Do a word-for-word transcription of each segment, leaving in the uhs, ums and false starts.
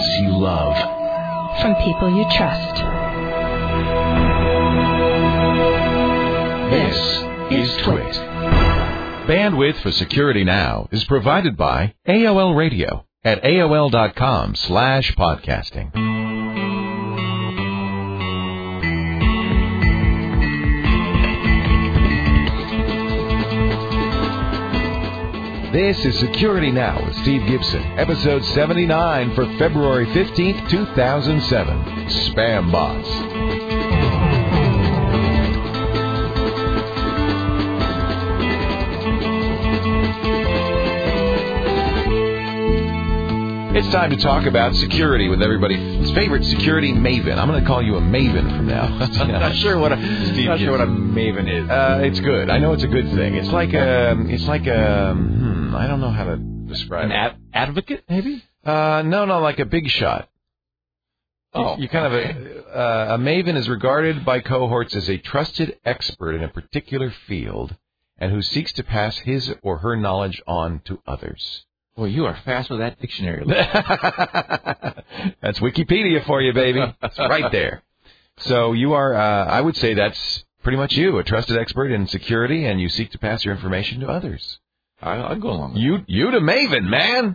podcasts you love. From people you trust. This is Twit. Bandwidth for Security Now is provided by A O L Radio at A O L dot com slash podcasting. This is Security Now with Steve Gibson, episode seventy-nine for February fifteenth, two thousand seven. Spam bots. It's time to talk about security with everybody's favorite security maven. I'm going to call you a maven from now. I'm not sure what a Steve not sure what a maven is. Uh, it's good. I know it's a good thing. It's like a. It's like a. Hmm, I don't know how to describe An it. ad- advocate, maybe? Uh, no, no, like a big shot. Oh, you, you kind okay. of a, uh, a maven is regarded by cohorts as a trusted expert in a particular field, and who seeks to pass his or her knowledge on to others. Boy, you are fast with that dictionary. That's Wikipedia for you, baby. It's right there. So you are, uh, I would say that's pretty much you, a trusted expert in security, and you seek to pass your information to others. I, I'll go along with You, you the Maven, man.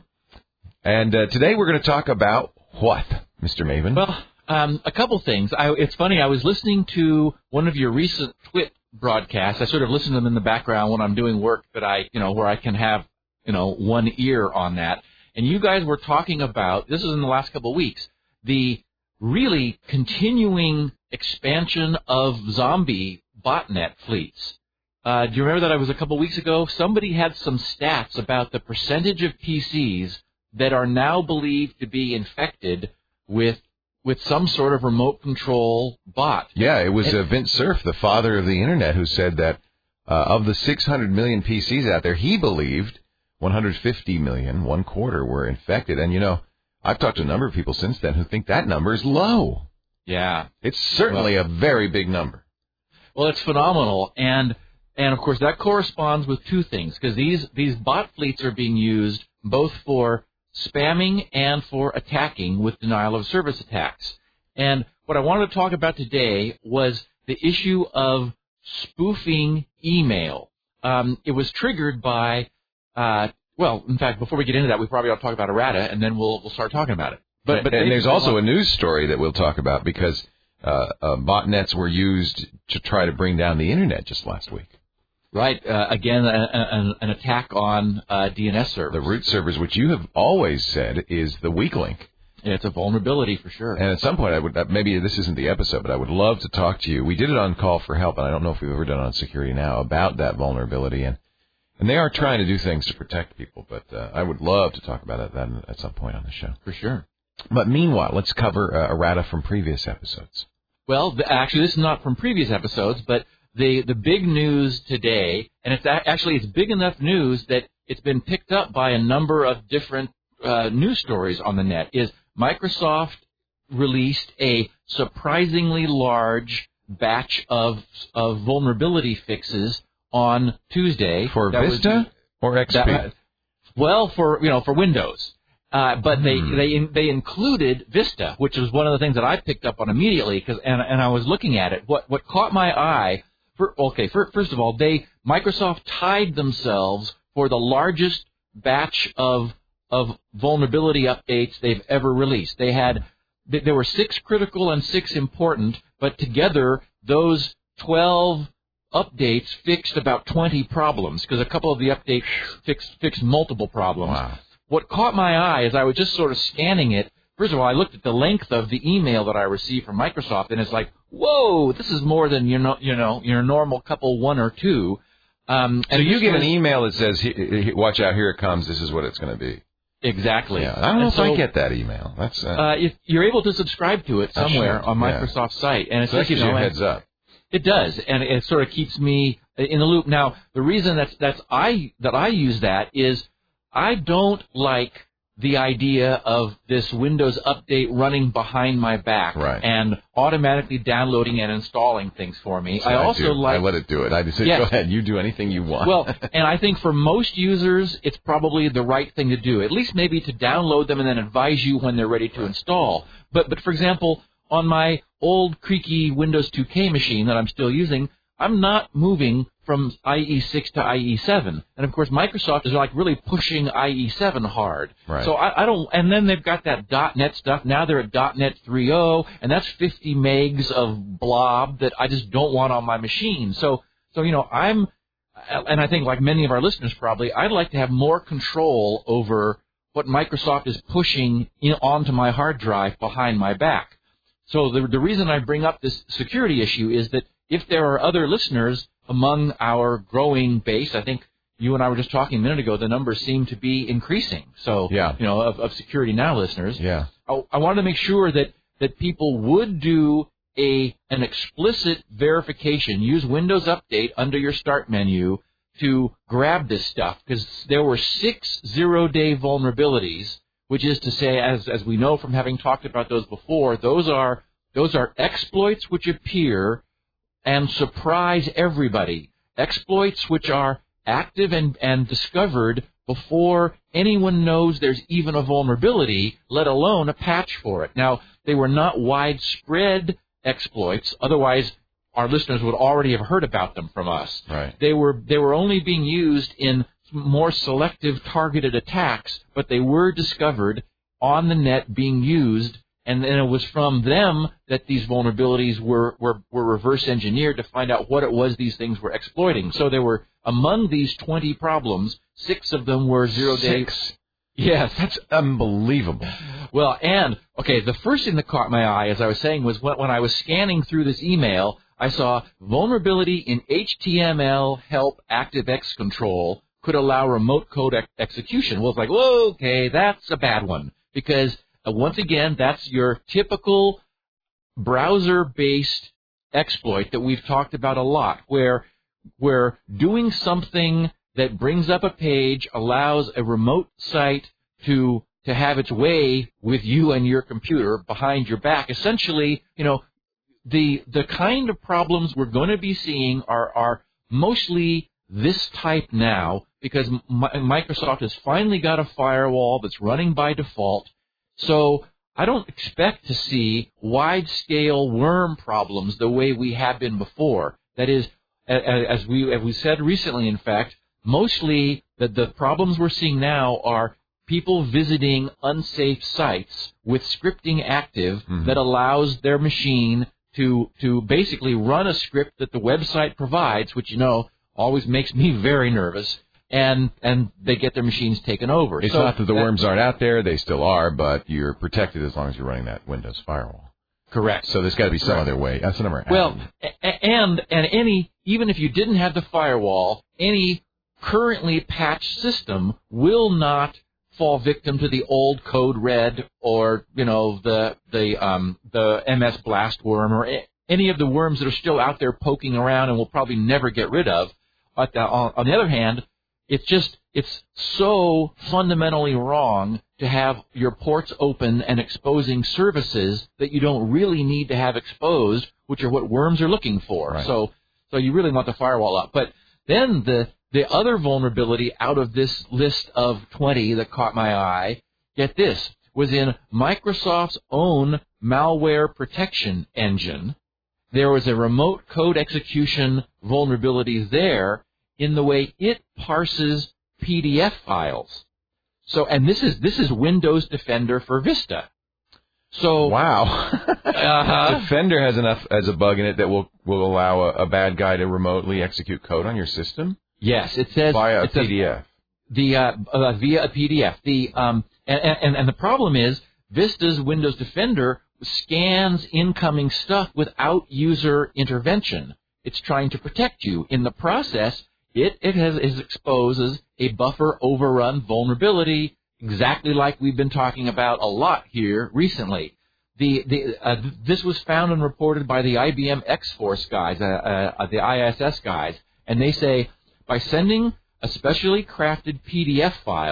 And uh, today we're going to talk about what, Mister Maven? Well, um, a couple things. I, it's funny, I was listening to one of your recent Twit broadcasts. I sort of listen to them in the background when I'm doing work that I, you know, where I can have you know, one ear on that. And you guys were talking about, this is in the last couple of weeks, the really continuing expansion of zombie botnet fleets. Uh, do you remember that I was a couple of weeks ago? Somebody had some stats about the percentage of P Cs that are now believed to be infected with with some sort of remote control bot. Yeah, it was and, uh, Vint Cerf, the father of the Internet, who said that uh, of the six hundred million P Cs out there, he believed one hundred fifty million, one quarter, were infected. And, you know, I've talked to a number of people since then who think that number is low. Yeah. It's certainly well, a very big number. Well, it's phenomenal. And, and of course, that corresponds with two things, because these, these bot fleets are being used both for spamming and for attacking with denial of service attacks. And what I wanted to talk about today was the issue of spoofing email. Um, it was triggered by Uh, well, in fact, before we get into that, we probably ought to talk about errata, and then we'll we'll start talking about it. But but and there's also a news story that we'll talk about because uh, uh, botnets were used to try to bring down the Internet just last week. Right. Uh, again, a, a, an attack on uh, D N S servers. The root servers, which you have always said is the weak link. Yeah, it's a vulnerability for sure. And at some point, I would maybe this isn't the episode, but I would love to talk to you. We did it on Call for Help, and I don't know if we've ever done it on Security Now about that vulnerability. And And they are trying to do things to protect people, but uh, I would love to talk about it then at some point on the show. For sure. But meanwhile, let's cover uh, errata from previous episodes. Well, the, actually, this is not from previous episodes, but the, the big news today, and it's actually it's big enough news that it's been picked up by a number of different uh, news stories on the net, is Microsoft released a surprisingly large batch of of vulnerability fixes on Tuesday. For that Vista was, or X P? That, well, for you know, for Windows, uh, but they hmm. they they included Vista, which was one of the things that I picked up on immediately because and and I was looking at it. What what caught my eye? For, okay, for, first of all, they Microsoft tied themselves for the largest batch of of vulnerability updates they've ever released. They had there were six critical and six important, but together those twelve updates fixed about twenty problems because a couple of the updates fixed, fixed multiple problems. Wow. What caught my eye as I was just sort of scanning it, first of all, I looked at the length of the email that I received from Microsoft, and it's like, whoa, this is more than your, no, you know, your normal couple one or two. Um, so you get an email that says, watch out, here it comes, this is what it's going to be. Exactly. Yeah, I don't know and if so, I get that email. That's uh, uh, if you're able to subscribe to it somewhere on Microsoft's yeah. site. And it's so just, that gives you, know, you a heads up. It does, and it sort of keeps me in the loop. Now, the reason that's that's I that I use that is I don't like the idea of this Windows update running behind my back right. and automatically downloading and installing things for me. So I also do. like I let it do it. I just say, yes. go ahead, you do anything you want. Well, and I think for most users, it's probably the right thing to do. At least maybe to download them and then advise you when they're ready to right. install. But but for example, on my old creaky Windows two K machine that I'm still using, I'm not moving from I E six to I E seven. And, of course, Microsoft is, like, really pushing I E seven hard. Right. So I, I don't – and then they've got that .NET stuff. Now they're at .NET three point oh, and that's fifty megs of blob that I just don't want on my machine. So, so you know, I'm – and I think, like many of our listeners probably, I'd like to have more control over what Microsoft is pushing in, onto my hard drive behind my back. So the, the reason I bring up this security issue is that if there are other listeners among our growing base, I think you and I were just talking a minute ago, the numbers seem to be increasing. So, yeah. you know, of, of Security Now listeners. Yeah. I, I wanted to make sure that, that people would do a an explicit verification. Use Windows Update under your Start menu to grab this stuff, because there were six zero-day vulnerabilities, which is to say, as as we know from having talked about those before, those are those are exploits which appear and surprise everybody. Exploits which are active and, and discovered before anyone knows there's even a vulnerability, let alone a patch for it. Now, they were not widespread exploits, otherwise our listeners would already have heard about them from us. Right. They were they were only being used in more selective targeted attacks, but they were discovered on the net being used. And then it was from them that these vulnerabilities were, were, were reverse engineered to find out what it was these things were exploiting. So there were, among these twenty problems, six of them were zero days. Six. Yes. That's unbelievable. Well, and, okay, the first thing that caught my eye, as I was saying, was when, when I was scanning through this email, I saw vulnerability in H T M L help ActiveX control could allow remote code ex- execution. Well, it's like, whoa, okay, that's a bad one, because Uh, once again, that's your typical browser-based exploit that we've talked about a lot, where where doing something that brings up a page allows a remote site to to have its way with you and your computer behind your back. Essentially, you know, the the kind of problems we're going to be seeing are are mostly this type now, because M- Microsoft has finally got a firewall that's running by default. So I don't expect to see wide-scale worm problems the way we have been before. That is, as we as we said recently, in fact, mostly the, the problems we're seeing now are people visiting unsafe sites with scripting active mm-hmm. that allows their machine to to basically run a script that the website provides, which, you know, always makes me very nervous. And and they get their machines taken over. It's so not that the that, worms aren't out there; they still are, but you're protected as long as you're running that Windows firewall. Correct. So there's got to be some Correct. other way. That's the number. Well, and and any even if you didn't have the firewall, any currently patched system will not fall victim to the old Code Red or you know the the um the M S Blast worm or any of the worms that are still out there poking around and we'll probably never get rid of. But uh, on, on the other hand, it's just, it's so fundamentally wrong to have your ports open and exposing services that you don't really need to have exposed, which are what worms are looking for. Right. So, so you really want the firewall up. But then the, the other vulnerability out of this list of twenty that caught my eye, get this, was in Microsoft's own malware protection engine. There was a remote code execution vulnerability there in the way it parses P D F files. So, and this is this is Windows Defender for Vista. So wow, uh-huh. Defender has enough as a bug in it that will will allow a, a bad guy to remotely execute code on your system. Yes, it says via a it says, P D F. The uh, uh, via a P D F. The um and, and and the problem is Vista's Windows Defender scans incoming stuff without user intervention. It's trying to protect you. In the process, It it has is exposes a buffer overrun vulnerability, exactly like we've been talking about a lot here recently. The the uh, this was found and reported by the I B M X-Force guys, uh, uh, the I S S guys, and they say by sending a specially crafted P D F file,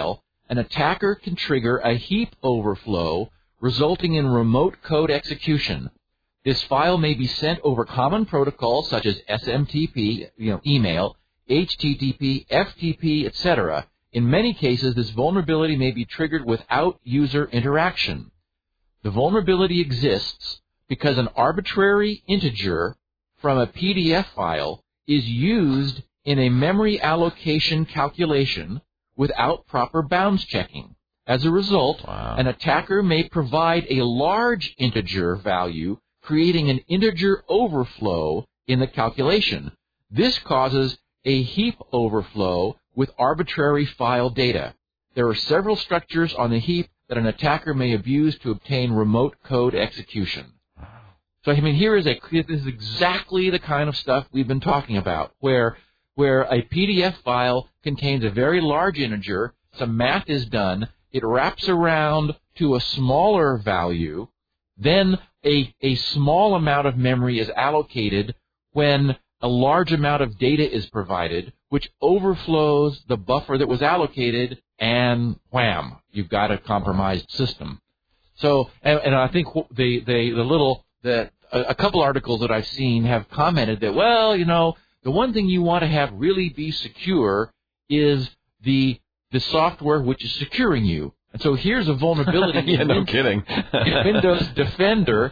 an attacker can trigger a heap overflow, resulting in remote code execution. This file may be sent over common protocols such as S M T P, you know, email, H T T P, F T P, et cetera. In many cases, this vulnerability may be triggered without user interaction. The vulnerability exists because an arbitrary integer from a P D F file is used in a memory allocation calculation without proper bounds checking. As a result, wow. an attacker may provide a large integer value, creating an integer overflow in the calculation. This causes a heap overflow with arbitrary file data. There are several structures on the heap that an attacker may abuse to obtain remote code execution. So, I mean, here is a, this is exactly the kind of stuff we've been talking about, where, where a P D F file contains a very large integer, some math is done, it wraps around to a smaller value, then a, a small amount of memory is allocated when a large amount of data is provided, which overflows the buffer that was allocated, and wham, you've got a compromised system. So, and, and I think the, the, the little, the, a, a couple articles that I've seen have commented that, well, you know, the one thing you want to have really be secure is the, the software which is securing you. And so here's a vulnerability yeah, in, no Win- kidding. in Windows Defender,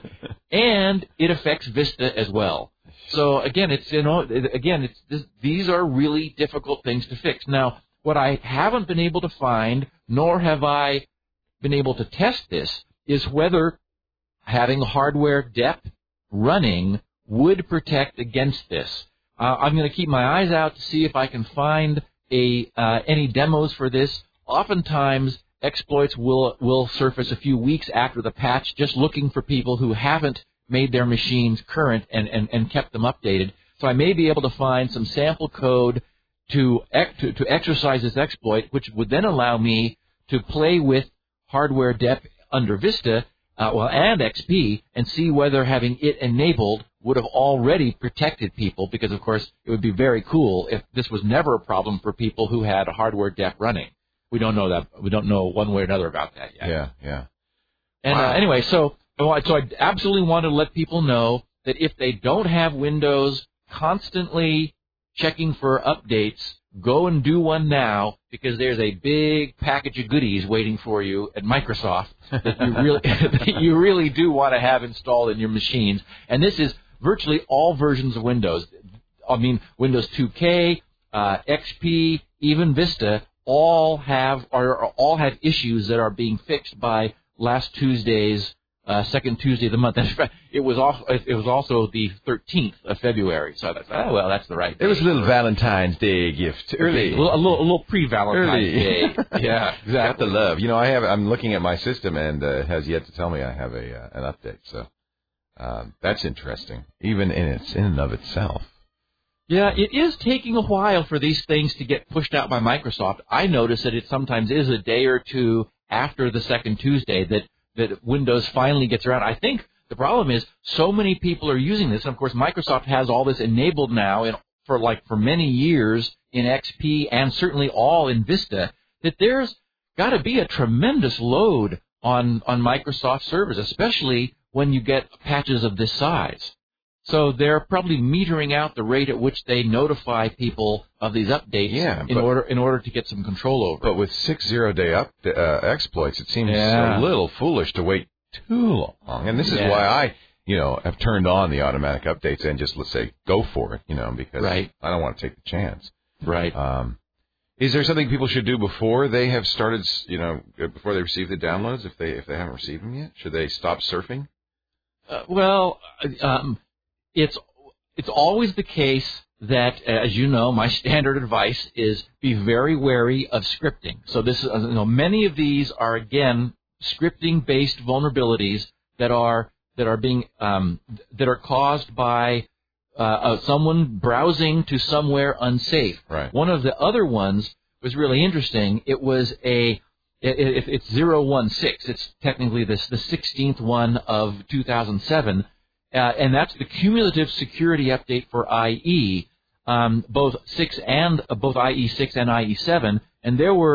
and it affects Vista as well. So again, it's you know again it's this, these are really difficult things to fix. Now, what I haven't been able to find, nor have I been able to test this, is whether having hardware dep running would protect against this. Uh, I'm going to keep my eyes out to see if I can find a uh, any demos for this. Oftentimes, exploits will will surface a few weeks after the patch, just looking for people who haven't made their machines current and, and, and kept them updated. So I may be able to find some sample code to, to to exercise this exploit, which would then allow me to play with hardware dep under Vista uh, well, and X P and see whether having it enabled would have already protected people, because, of course, it would be very cool if this was never a problem for people who had hardware dep running. We don't know that. We don't know one way or another about that yet. Yeah, yeah. And Wow. uh, anyway, so so I absolutely want to let people know that if they don't have Windows constantly checking for updates, go and do one now, because there's a big package of goodies waiting for you at Microsoft that you really that you really do want to have installed in your machines. And this is virtually all versions of Windows. I mean, Windows two K, uh, X P, even Vista. All have are all have issues that are being fixed by last Tuesday's uh, second Tuesday of the month. It was also it was also the thirteenth of February. So I thought, oh well, that's the right day. It was a little Valentine's Day gift early, a little a little, a little pre-Valentine's early. Day. Yeah, exactly. Got the love. You know, I have. I'm looking at my system, and uh, it has yet to tell me I have a uh, an update. So uh, that's interesting, even in its in and of itself. Yeah, it is taking a while for these things to get pushed out by Microsoft. I notice that it sometimes is a day or two after the second Tuesday that, that Windows finally gets around. I think the problem is so many people are using this, and of course Microsoft has all this enabled now in, for like for many years in X P and certainly all in Vista, that there's got to be a tremendous load on, on Microsoft servers, especially when you get patches of this size. So they're probably metering out the rate at which they notify people of these updates yeah, in but, order in order to get some control over it. But with six zero-day up, uh, exploits, it seems Yeah. a little foolish to wait too long. And this is Yeah. why I, you know, have turned on the automatic updates and just, let's say, go for it, you know, because Right. I don't want to take the chance. Right. Um, is there something people should do before they have started, you know, before they receive the downloads, if they if they haven't received them yet? Should they stop surfing? Uh, well, um, it's it's always the case that, as you know, my standard advice is be very wary of scripting. So this, is, you know, many of these are again scripting-based vulnerabilities that are that are being um, that are caused by uh, uh, someone browsing to somewhere unsafe. Right. One of the other ones was really interesting. It was a it, it, it's zero one six. It's technically this the sixteenth one of two thousand seven. Uh, and that's the cumulative security update for I E, um, both six and uh, both I E six and I E seven. And there were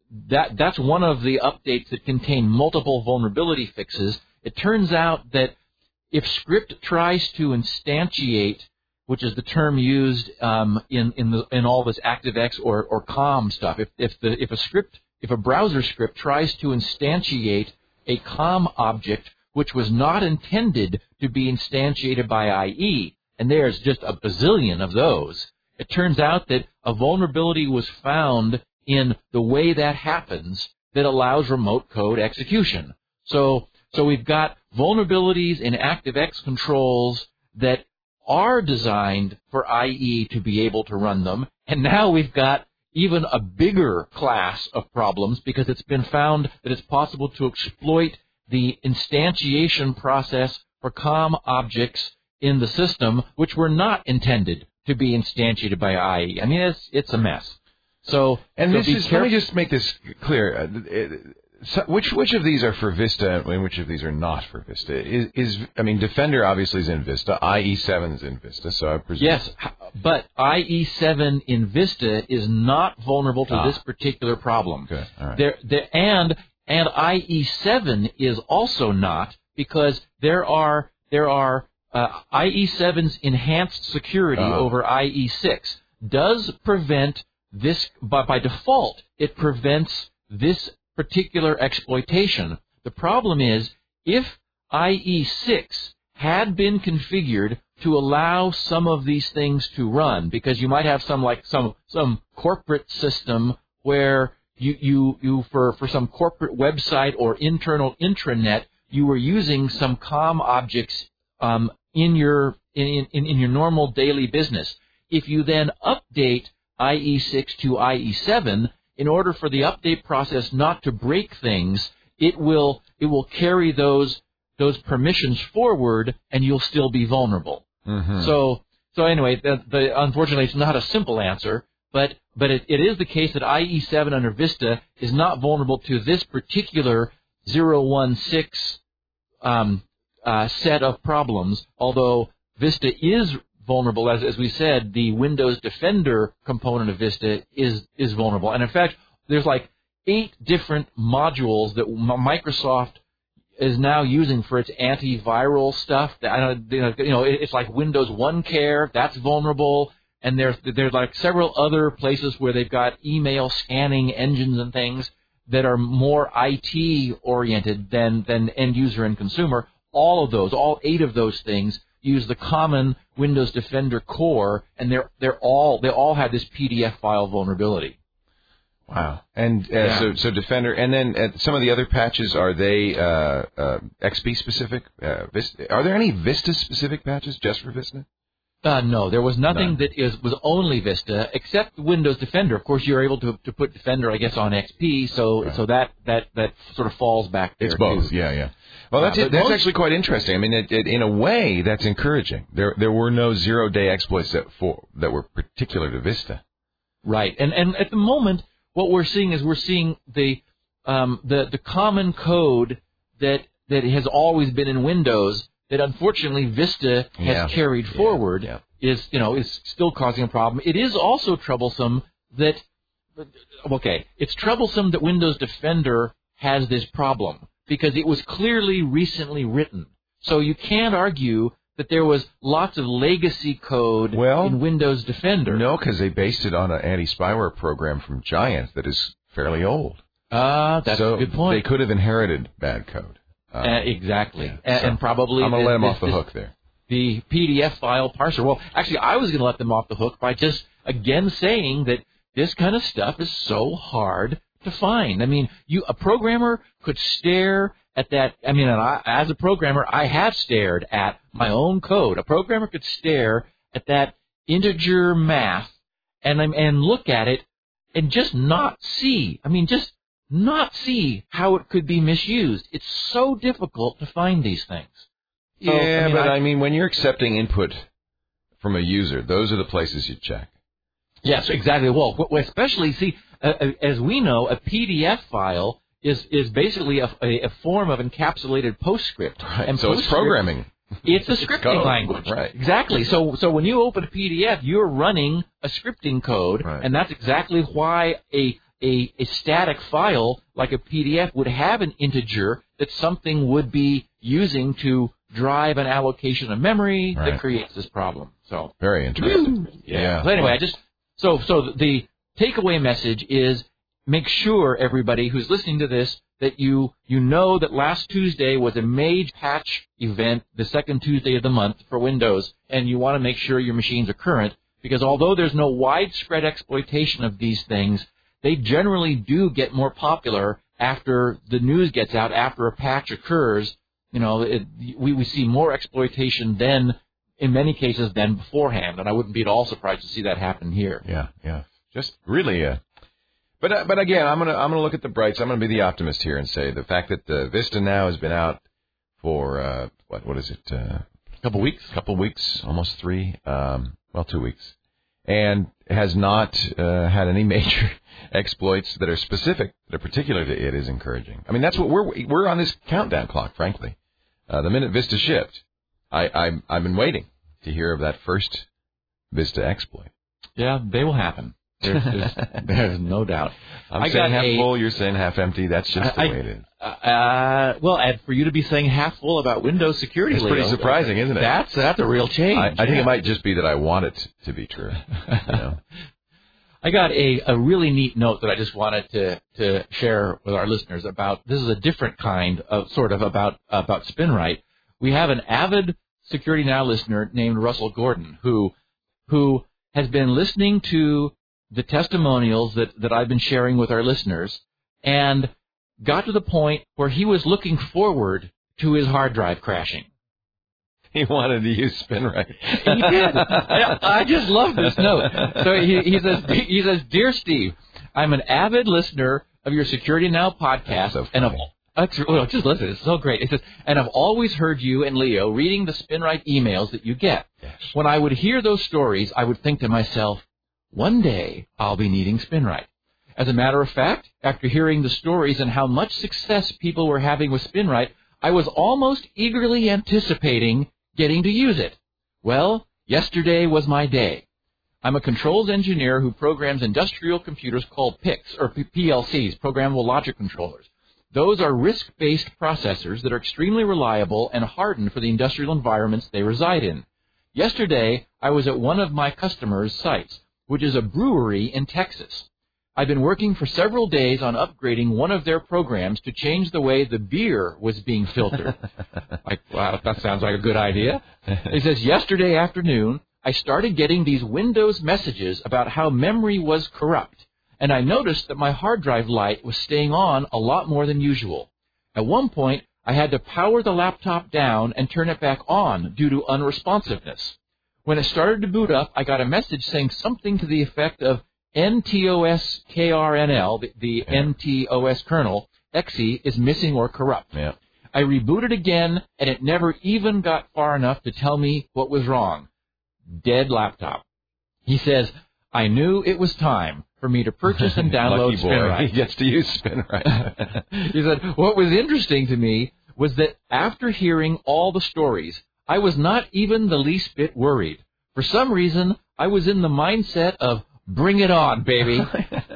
that that's one of the updates that contain multiple vulnerability fixes. It turns out that if script tries to instantiate, which is the term used um, in in the in all this ActiveX or or COM stuff, if if the if a script if a browser script tries to instantiate a COM object which was not intended to be instantiated by I E, and there's just a bazillion of those, it turns out that a vulnerability was found in the way that happens that allows remote code execution. So, so we've got vulnerabilities in ActiveX controls that are designed for I E to be able to run them, and now we've got even a bigger class of problems because it's been found that it's possible to exploit the instantiation process for COM objects in the system, which were not intended to be instantiated by I E. I mean, it's it's a mess. So, and so this is. Careful. Let me just make this clear. Uh, it, so which which of these are for Vista, and which of these are not for Vista? Is, is I mean, Defender obviously is in Vista. I E seven is in Vista, so I presume. Yes, but I E seven in Vista is not vulnerable to ah. this particular problem. Good. All right. There, there, and and I E seven is also not, because there are there are uh, I E seven's enhanced security uh-huh. over I E six does prevent this, but by default it prevents this particular exploitation. The problem is, if I E six had been configured to allow some of these things to run, because you might have some like some some corporate system where you you you for for some corporate website or internal intranet, you were using some COM objects um, in your in, in in your normal daily business. If you then update I E six to I E seven, in order for the update process not to break things, it will it will carry those those permissions forward, and you'll still be vulnerable. Mm-hmm. So so anyway, the, the, unfortunately, it's not a simple answer, but but it, it is the case that I E seven under Vista is not vulnerable to this particular zero one six um, uh, set of problems, although Vista is vulnerable. As as we said, the Windows Defender component of Vista is is vulnerable. And in fact, there's like eight different modules that Microsoft is now using for its antiviral stuff. That, you know, it's like Windows OneCare, that's vulnerable. And there's there's like several other places where they've got email scanning engines and things that are more I T oriented than than end user and consumer. All of those, all eight of those things, use the common Windows Defender core, and they're they're all they all have this P D F file vulnerability. Wow. And uh, yeah. so so Defender, and then uh, some of the other patches, are they uh, uh, X P specific? Uh, Vista? Are there any Vista specific patches just for Vista? Uh, no, there was nothing None. that is was only Vista except Windows Defender. Of course, you're able to to put Defender, I guess, on X P, so right. so that, that that sort of falls back there. It's both, too. yeah, yeah. Well, that's uh, it. That's most, actually quite interesting. I mean, it, it, in a way, that's encouraging. There there were no zero day exploits that for that were particular to Vista. Right, and and at the moment, what we're seeing is we're seeing the um, the the common code that that has always been in Windows, that unfortunately Vista has yeah. carried yeah. forward, yeah. is you know is still causing a problem. It is also troublesome that okay, it's troublesome that Windows Defender has this problem because it was clearly recently written. So you can't argue that there was lots of legacy code well, in Windows Defender. No, because they based it on an anti-spyware program from Giant that is fairly old. Ah, uh, that's so a good point. They could have inherited bad code. Um, uh, exactly, yeah. and, so and probably I'm gonna this, let them this, off the this, hook there. The P D F file parser. Well, actually, I was going to let them off the hook by just again saying that this kind of stuff is so hard to find. I mean, you a programmer could stare at that. I mean, and I, as a programmer, I have stared at my own code. A programmer could stare at that integer math and and look at it and just not see. I mean, just not see how it could be misused. It's so difficult to find these things. So, yeah, I mean, but I, I mean, when you're accepting input from a user, those are the places you check. Yes, exactly. Well, especially, see, uh, as we know, a P D F file is is basically a, a, a form of encapsulated PostScript. Right. And so PostScript, it's programming. It's a It's scripting code. language. Right. Exactly. So so when you open a P D F, you're running a scripting code, right. and that's exactly why a a, a static file like a P D F would have an integer that something would be using to drive an allocation of memory right. that creates this problem. So very interesting. yeah. yeah. So anyway, I just so so the takeaway message is make sure everybody who's listening to this that you you know that last Tuesday was a major patch event, the second Tuesday of the month for Windows, and you want to make sure your machines are current because although there's no widespread exploitation of these things, they generally do get more popular after the news gets out, after a patch occurs. You know, it, we, we see more exploitation then, in many cases, than beforehand, and I wouldn't be at all surprised to see that happen here. Yeah, yeah. Just really, uh, but uh, but again, I'm gonna I'm gonna look at the brights. I'm gonna be the optimist here and say the fact that uh, Vista now has been out for uh, what what is it? A uh, couple weeks, couple weeks, almost three. Um, well, two weeks, and has not uh, had any major exploits that are specific, that are particular to it, is encouraging. I mean, that's what we're we're on this countdown clock, frankly. Uh, the minute Vista shipped, I, I I've been waiting to hear of that first Vista exploit. Yeah, they will happen. There's, there's, there's no doubt. I'm I saying got half a, full, you're saying half empty. That's just the I, way it is. Uh, well, and for you to be saying half full about Windows security, it's pretty Leo, surprising, isn't it? That's that's a real change. I, I yeah. think it might just be that I want it to be true. You know? I got a, a really neat note that I just wanted to, to share with our listeners about. This is a different kind of sort of about about SpinRite. We have an avid Security Now listener named Russell Gordon who who has been listening to the testimonials that, that I've been sharing with our listeners and got to the point where he was looking forward to his hard drive crashing. He wanted to use SpinRite. He did. I, I just love this note. So he, he says, he says, "Dear Steve, I'm an avid listener of your Security Now podcast, so and I've well, just listen, it's so great. It says, and I've always heard you and Leo reading the SpinRite emails that you get. Yes. When I would hear those stories, I would think to myself, one day I'll be needing SpinRite. As a matter of fact, after hearing the stories and how much success people were having with SpinRite, I was almost eagerly anticipating getting to use it. Well, yesterday was my day. I'm a controls engineer who programs industrial computers called P I Cs, or P L Cs, Programmable Logic Controllers. Those are RISC-based processors that are extremely reliable and hardened for the industrial environments they reside in. Yesterday, I was at one of my customers' sites, which is a brewery in Texas. I've been working for several days on upgrading one of their programs to change the way the beer was being filtered. Like, wow, that sounds like a good idea. He says, yesterday afternoon, I started getting these Windows messages about how memory was corrupt, and I noticed that my hard drive light was staying on a lot more than usual. At one point, I had to power the laptop down and turn it back on due to unresponsiveness. When it started to boot up, I got a message saying something to the effect of N T O S K R N L, the, the yeah. N T O S kernel, X E, is missing or corrupt. Yeah. I rebooted again, and it never even got far enough to tell me what was wrong. Dead laptop. He says, I knew it was time for me to purchase and download Lucky boy. SpinRite. He gets to use SpinRite. He said, what was interesting to me was that after hearing all the stories, I was not even the least bit worried. For some reason, I was in the mindset of, bring it on, baby. He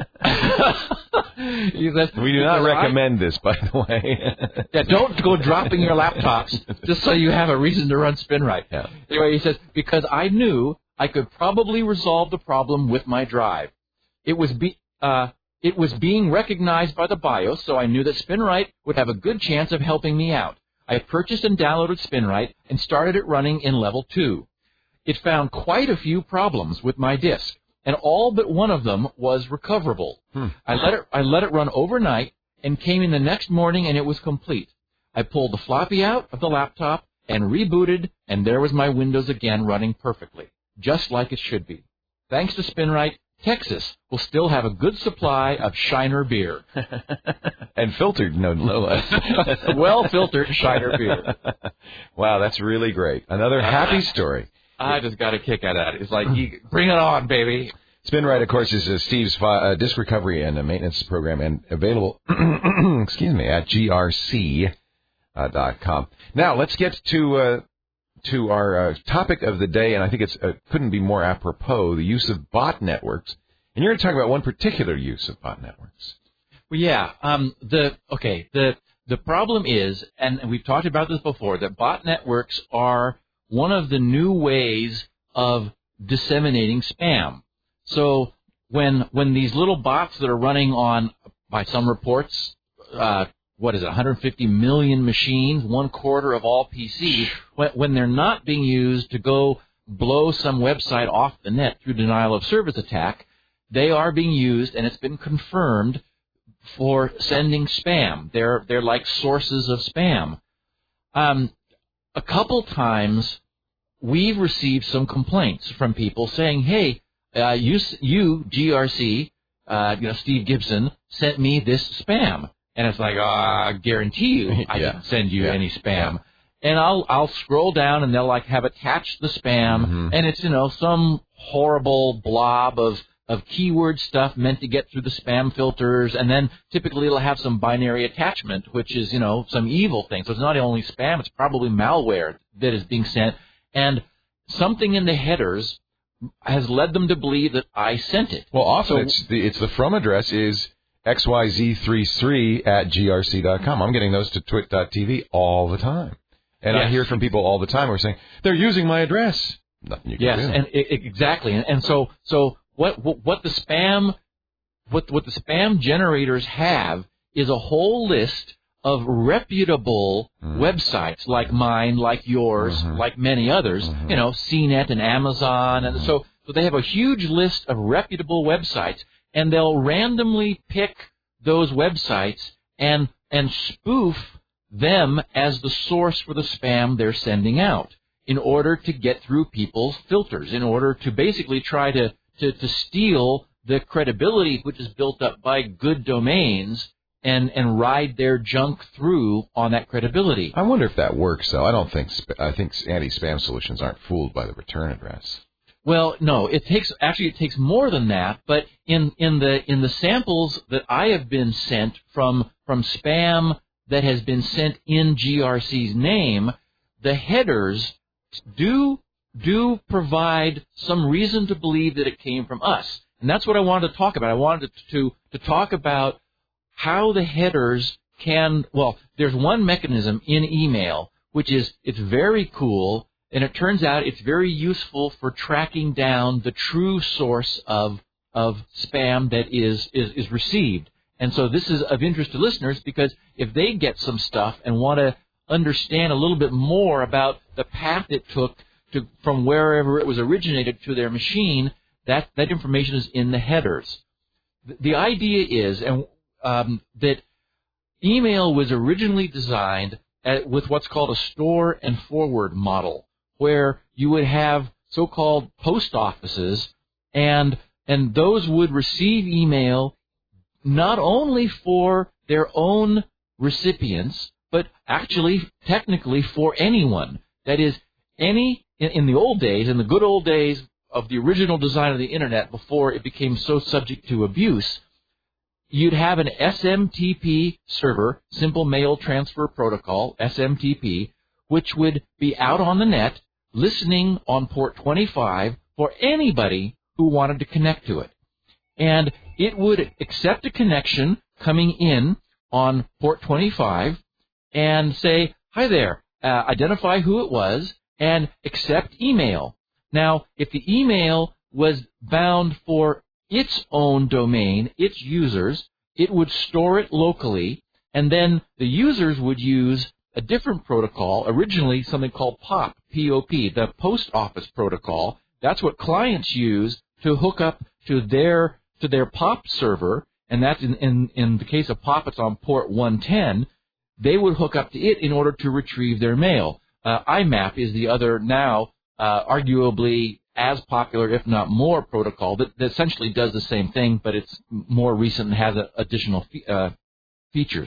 says, we do not recommend I, this, by the way. Yeah, don't go dropping your laptops just so you have a reason to run SpinRite. Yeah. Anyway, he says, because I knew I could probably resolve the problem with my drive. It was be, uh, it was being recognized by the BIOS, so I knew that SpinRite would have a good chance of helping me out. I purchased and downloaded SpinRite and started it running in level two. It found quite a few problems with my disk, and all but one of them was recoverable. Hmm. I let it I let it run overnight and came in the next morning and it was complete. I pulled the floppy out of the laptop and rebooted, and there was my Windows again running perfectly, just like it should be. Thanks to SpinRite, Texas will still have a good supply of Shiner beer. And filtered, no, no less. Well-filtered Shiner beer. Wow, that's really great. Another happy story. I just got a kick out of that. It's like, bring it on, baby. SpinRite, of course, is uh, Steve's uh, disk recovery and uh, maintenance program, and available, excuse me, at G R C dot com. Now, let's get to uh, to our uh, topic of the day, and I think it's uh, couldn't be more apropos, the use of bot networks And you're going to talk about one particular use of bot networks. Well, yeah. Um, the okay. The the problem is, and we've talked about this before, that bot networks are one of the new ways of disseminating spam. So when when these little bots that are running on, by some reports, uh, what is it, one hundred fifty million machines, one quarter of all P Cs, when, when they're not being used to go blow some website off the net through denial of service attack, they are being used, and it's been confirmed, for sending spam. They're they're like sources of spam. Um, a couple times we've received some complaints from people saying, "Hey, uh, you you G R C, uh, you know Steve Gibson sent me this spam," and it's like, oh, I guarantee you, I yeah. didn't send you yeah. any spam. Yeah. And I'll I'll scroll down and they'll like have attached the spam, mm-hmm. and it's you know some horrible blob of of keyword stuff meant to get through the spam filters, and then typically it'll have some binary attachment, which is, you know, some evil thing. So it's not only spam, it's probably malware that is being sent. And something in the headers has led them to believe that I sent it. Well, often so, it's the it's the from address is X Y Z thirty-three at G R C dot com. I'm getting those to twit dot T V all the time. And yes. I hear from people all the time who are saying, they're using my address. Nothing you can yes, do. and it, exactly. And, and so so What, what what the spam what what the spam generators have is a whole list of reputable mm. websites like mine, like yours, mm-hmm. like many others. Mm-hmm. You know, C net and Amazon, and mm-hmm. so so they have a huge list of reputable websites, and they'll randomly pick those websites and and spoof them as the source for the spam they're sending out in order to get through people's filters, in order to basically try to To, to steal the credibility which is built up by good domains and, and ride their junk through on that credibility. I wonder if that works, though. I don't think sp- I think anti-spam solutions aren't fooled by the return address. Well, no, it takes actually it takes more than that. But in, in the in the samples that I have been sent from from spam that has been sent in G R C's name, the headers do. do provide some reason to believe that it came from us. And that's what I wanted to talk about. I wanted to, to talk about how the headers can, well, there's one mechanism in email, which is, it's very cool, and it turns out it's very useful for tracking down the true source of, of spam that is, is, is received. And so this is of interest to listeners, because if they get some stuff and want to understand a little bit more about the path it took To, from wherever it was originated to their machine, that, that information is in the headers. The, the idea is and um, that email was originally designed at, with what's called a store and forward model, where you would have so-called post offices, and and those would receive email not only for their own recipients, but actually technically for anyone. That is, any In, in the old days, in the good old days of the original design of the Internet, before it became so subject to abuse, you'd have an S M T P server, Simple Mail Transfer Protocol, S M T P, which would be out on the net, listening on port twenty-five for anybody who wanted to connect to it. And it would accept a connection coming in on port twenty-five and say, hi there, uh, identify who it was, and accept email. Now, if the email was bound for its own domain, its users, it would store it locally, and then the users would use a different protocol, originally something called P O P, P O P, the Post Office Protocol. That's what clients use to hook up to their to their P O P server, and that's in, in, in the case of P O P, it's on port one ten. They would hook up to it in order to retrieve their mail. Uh, I MAP is the other now uh, arguably as popular, if not more, protocol that, that essentially does the same thing, but it's more recent and has a, additional fe- uh, features.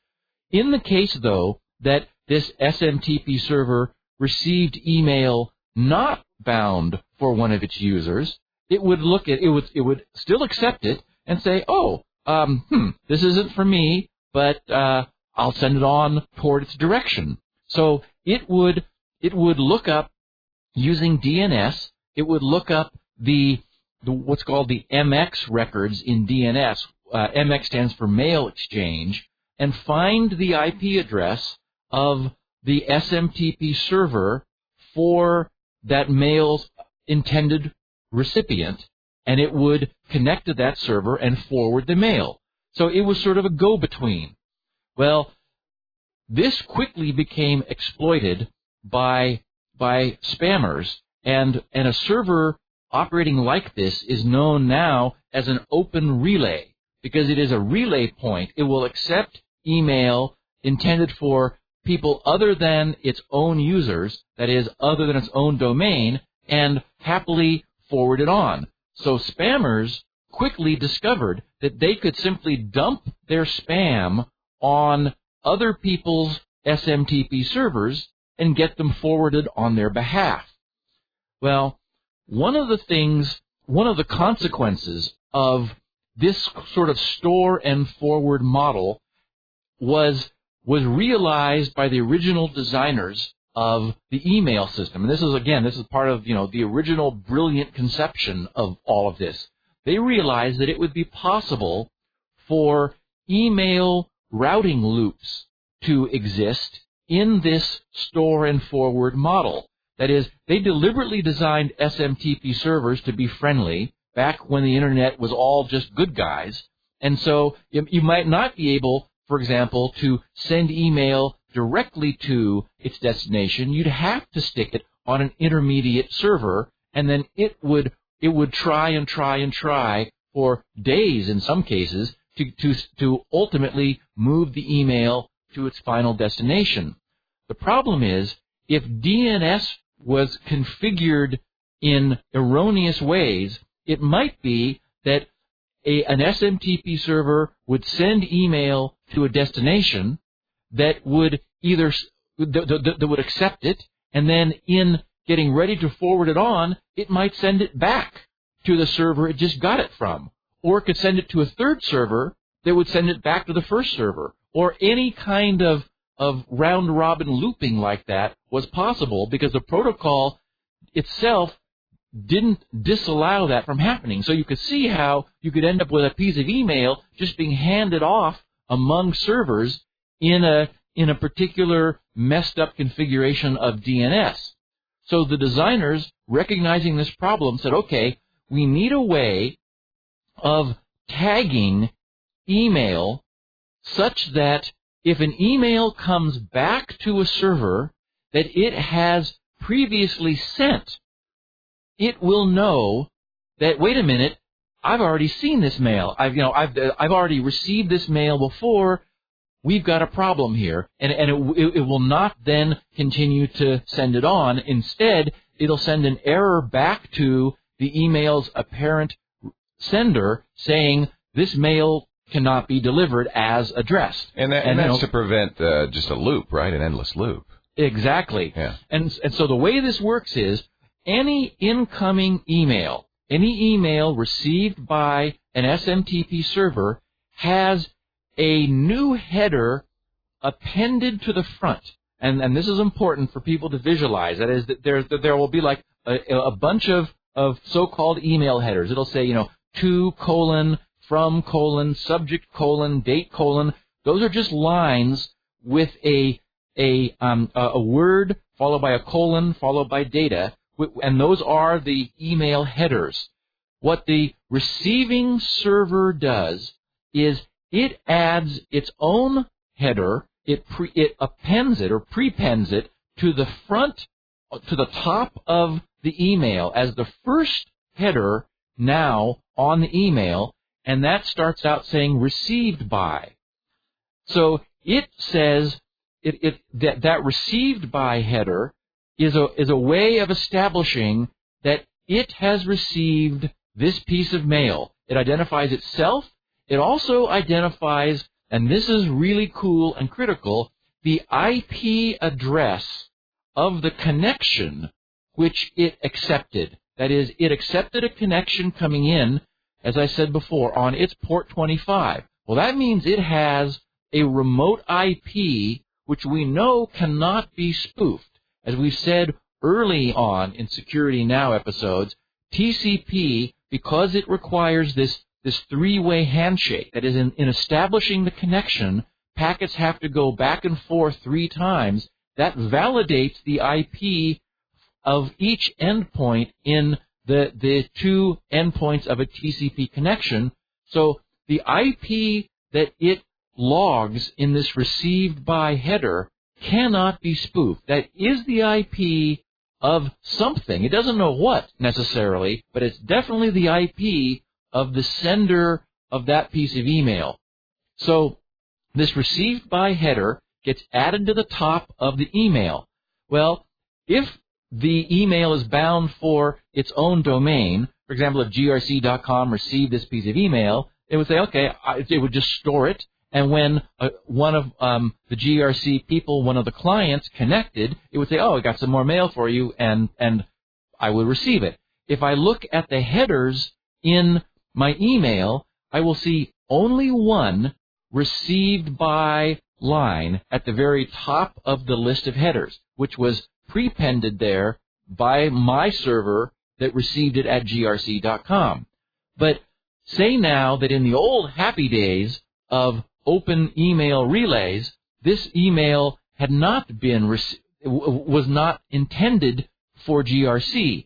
In the case, though, that this S M T P server received email not bound for one of its users, it would look at it would it would still accept it and say, oh, um, hmm, this isn't for me, but uh, I'll send it on toward its direction. So it would it would look up, using D N S, it would look up the the, what's called the M X records in D N S. Uh, M X stands for mail exchange, and find the I P address of the S M T P server for that mail's intended recipient, and it would connect to that server and forward the mail. So it was sort of a go-between. Well, this quickly became exploited by by spammers, and, and a server operating like this is known now as an open relay, because it is a relay point. It will accept email intended for people other than its own users, that is, other than its own domain, and happily forward it on. So spammers quickly discovered that they could simply dump their spam on other people's S M T P servers and get them forwarded on their behalf. Well, one of the things, one of the consequences of this sort of store and forward model was was realized by the original designers of the email system. And this is, again, this is part of, you know, the original brilliant conception of all of this. They realized that it would be possible for email routing loops to exist in this store and forward model. That is, they deliberately designed S M T P servers to be friendly back when the Internet was all just good guys. And so you, you might not be able, for example, to send email directly to its destination. You'd have to stick it on an intermediate server, and then it would it would try and try and try for days in some cases to to to ultimately move the email to its final destination. The problem is, if D N S was configured in erroneous ways, it might be that a, an S M T P server would send email to a destination that would either that, that, that would accept it, and then in getting ready to forward it on, it might send it back to the server it just got it from, or it could send it to a third server that would send it back to the first server, or any kind of of round-robin looping like that was possible because the protocol itself didn't disallow that from happening. So you could see how you could end up with a piece of email just being handed off among servers in a in a particular messed up configuration of D N S. So the designers, recognizing this problem, said, okay, we need a way of tagging email such that if an email comes back to a server that it has previously sent, it will know that, wait a minute, I've already seen this mail. I've, you know, I've, I've already received this mail before. We've got a problem here. And, and it, it, it will not then continue to send it on. Instead, it'll send an error back to the email's apparent sender saying this mail cannot be delivered as addressed. And, that, and, and that's you know, to prevent uh, just a loop, right? An endless loop. Exactly. Yeah. And, and so the way this works is any incoming email, any email received by an S M T P server has a new header appended to the front. And, and this is important for people to visualize. That is, that there, that there will be like a, a bunch of, of so-called email headers. It'll say, you know, to colon, from colon, subject colon, date colon. Those are just lines with a a um, a word followed by a colon followed by data, and those are the email headers. What the receiving server does is it adds its own header. It pre, it appends it or prepends it to the front, to the top of the email as the first header now on the email. And that starts out saying received by. So it says it, it that, that received by header is a is a way of establishing that it has received this piece of mail. It identifies itself. It also identifies, and this is really cool and critical, the I P address of the connection which it accepted. That is, it accepted a connection coming in, as I said before, on its port twenty-five. Well, that means it has a remote I P which we know cannot be spoofed. As we've said early on in Security Now episodes, T C P because it requires this, this three-way handshake, that is, in, in establishing the connection, packets have to go back and forth three times. That validates the I P of each endpoint in the, the two endpoints of a T C P connection. So the I P that it logs in this received by header cannot be spoofed. That is the I P of something. It doesn't know what necessarily, but it's definitely the I P of the sender of that piece of email. So this received by header gets added to the top of the email. Well, if the email is bound for its own domain, for example, if G R C dot com received this piece of email, it would say, okay, it would just store it, and when uh, one of um, the G R C people, one of the clients connected, it would say, oh, I got some more mail for you, and, and I will receive it. If I look at the headers in my email, I will see only one received by line at the very top of the list of headers, which was prepended there by my server that received it at G R C dot com. But say now that in the old happy days of open email relays, this email had not been, was not intended for G R C.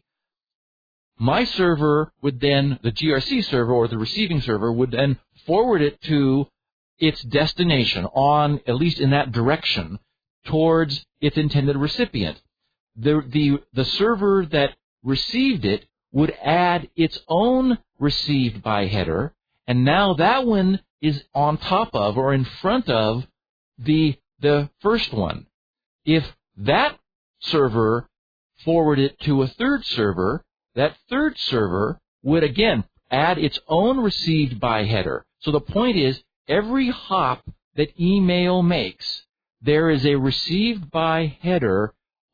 My server would then, the G R C server or the receiving server would then forward it to its destination on, at least in that direction, towards its intended recipient. The, the, the server that received it would add its own received by header, and now that one is on top of or in front of the, the first one. If that server forwarded it to a third server, that third server would again add its own received by header. So the point is, every hop that email makes, there is a received by header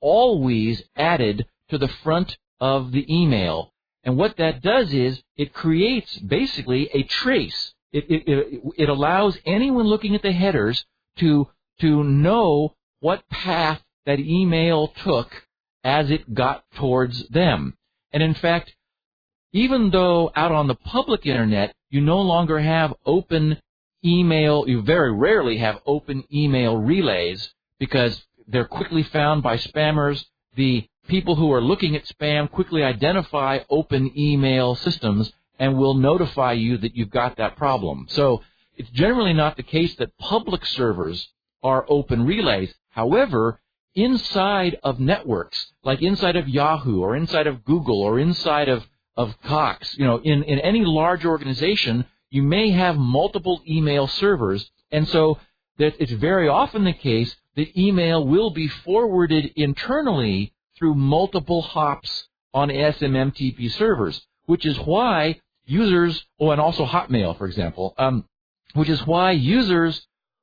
always added to the front of the email. And what that does is it creates basically a trace. It, it, it, it allows anyone looking at the headers to, to know what path that email took as it got towards them. And in fact, even though out on the public internet, you no longer have open email, you very rarely have open email relays because they're quickly found by spammers. The people who are looking at spam quickly identify open email systems and will notify you that you've got that problem. So it's generally not the case that public servers are open relays. However, inside of networks, like inside of Yahoo or inside of Google or inside of, of Cox, you know, in, in any large organization, you may have multiple email servers, and so that it's very often the case that email will be forwarded internally through multiple hops on S M M T P servers, which is why users, oh, and also Hotmail, for example, um, which is why users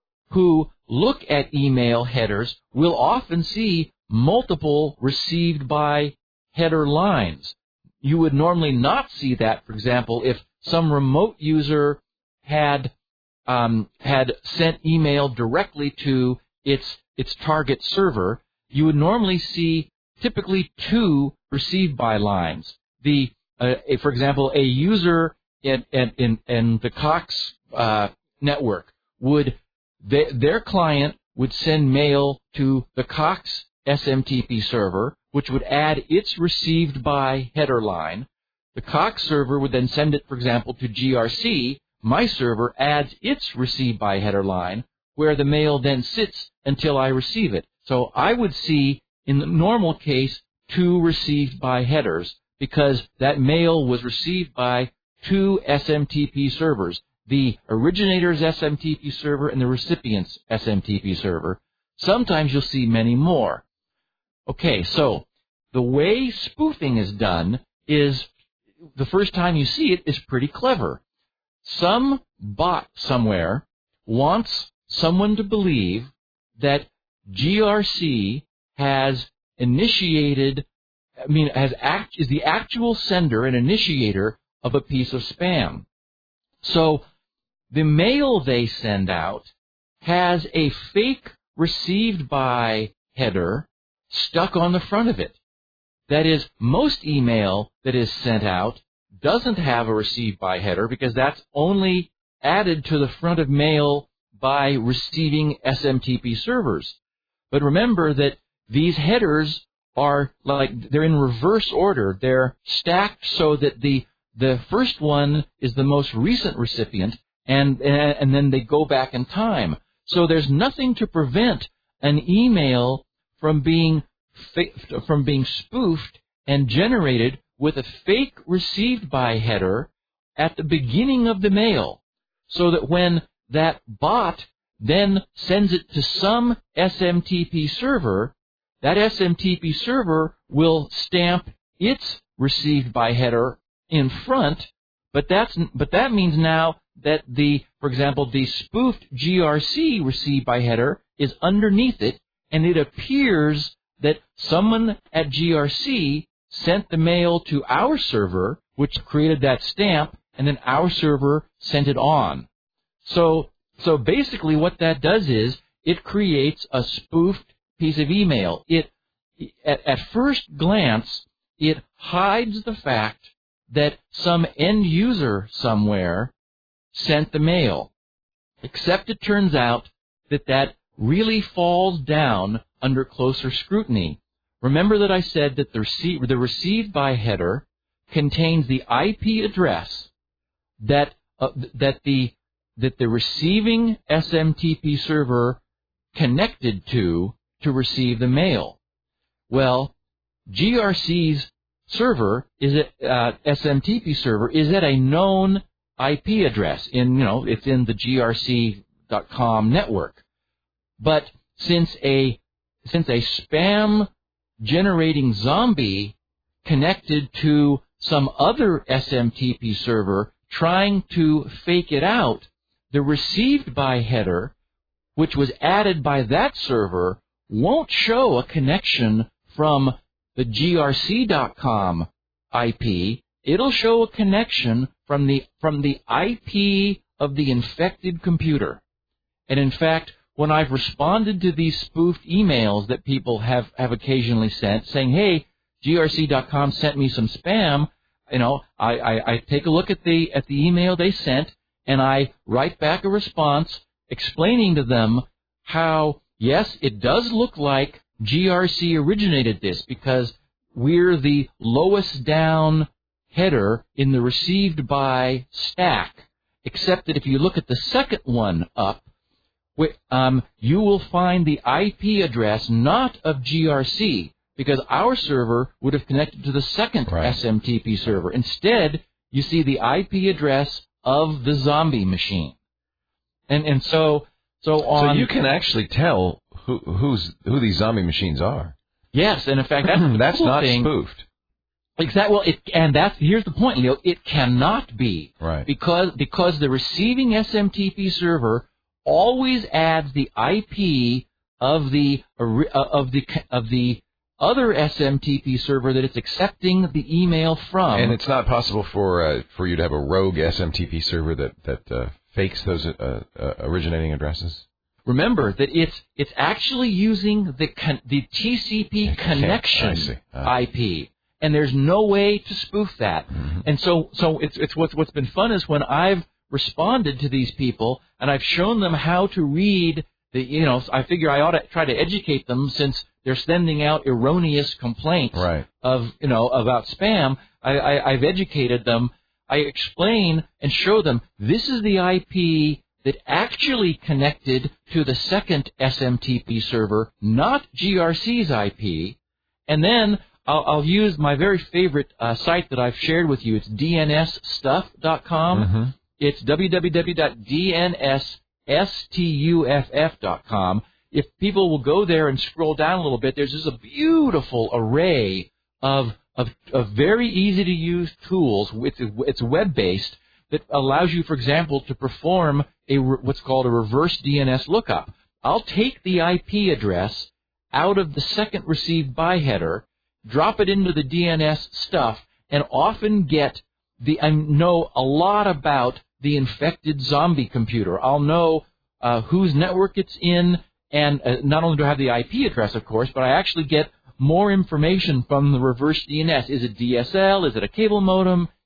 who look at email headers will often see multiple received by header lines. You would normally not see that, for example, if some remote user had um, had sent email directly to its its target server. You would normally see typically two received by lines. The uh, a, for example, a user in in, in, in the Cox uh, network would they, their client would send mail to the Cox S M T P server, which would add its received by header line. The Cox server would then send it, for example, to G R C. My server adds its received by header line, where the mail then sits until I receive it. So I would see, in the normal case, two received by headers, because that mail was received by two S M T P servers, the originator's S M T P server and the recipient's S M T P server. Sometimes you'll see many more. Okay, so the way spoofing is done is, the first time you see it is pretty clever. Some bot somewhere wants someone to believe that G R C has initiated, I mean, has act, is the actual sender and initiator of a piece of spam. So the mail they send out has a fake received by header stuck on the front of it. That is, most email that is sent out doesn't have a receive by header because that's only added to the front of mail by receiving S M T P servers. But remember that these headers are like, they're in reverse order. They're stacked so that the the first one is the most recent recipient, and and then they go back in time. So there's nothing to prevent an email from being from being spoofed and generated with a fake received by header at the beginning of the mail, so that when that bot then sends it to some S M T P server, that S M T P server will stamp its received by header in front, but that's but that means now that the, for example, the spoofed G R C received by header is underneath it, and it appears that someone at G R C sent the mail to our server, which created that stamp, and then our server sent it on. So, so basically what that does is it creates a spoofed piece of email. It, at, at first glance, it hides the fact that some end user somewhere sent the mail, except it turns out that that really falls down under closer scrutiny. Remember that I said that the, receive, the received by header contains the I P address that uh, that the that the receiving S M T P server connected to to receive the mail. Well, G R C's server is at uh, S M T P server is at a known I P address in you know it's in the G R C dot com network, but since a since a spam generating zombie connected to some other S M T P server trying to fake it out, the received by header, which was added by that server, won't show a connection from the G R C dot com I P. It'll show a connection from the from the I P of the infected computer. And in fact, when I've responded to these spoofed emails that people have, have occasionally sent saying, hey, G R C dot com sent me some spam, you know, I, I, I take a look at the at the email they sent, and I write back a response explaining to them how, yes, it does look like G R C originated this because we're the lowest down header in the received by stack, except that if you look at the second one up, Um, you will find the I P address not of G R C, because our server would have connected to the second right. S M T P server. Instead, you see the I P address of the zombie machine, and and so so on. So you can actually tell who who's who these zombie machines are. Yes, and in fact, that's the that's cool not thing. spoofed. Exactly. Well, it, and that's here's the point, Leo. It cannot be right because because the receiving S M T P server always adds the I P of the of the of the other S M T P server that it's accepting the email from. And it's not possible for uh, for you to have a rogue S M T P server that that uh, fakes those uh, uh, originating addresses. Remember that it's it's actually using the con- the T C P connection okay. uh. I P, and there's no way to spoof that. Mm-hmm. And so so it's it's what's what's been fun is when I've responded to these people and I've shown them how to read the, you know, I figure I ought to try to educate them since they're sending out erroneous complaints right. of, you know, about spam. I, I, I've educated them. I explain and show them this is the I P that actually connected to the second S M T P server, not G R C's I P. And then I'll, I'll use my very favorite uh, site that I've shared with you. It's D N S stuff dot com. Mm-hmm. It's w w w dot d n s stuff dot com. If people will go there and scroll down a little bit, there's just a beautiful array of of, of very easy-to-use tools. It's, it's web-based that allows you, for example, to perform a what's called a reverse D N S lookup. I'll take the I P address out of the second received by header, drop it into the D N S stuff, and often get the I know a lot about the infected zombie computer. I'll know uh, whose network it's in, and uh, not only do I have the I P address, of course, but I actually get more information from the reverse D N S. Is it D S L? Is it a cable modem?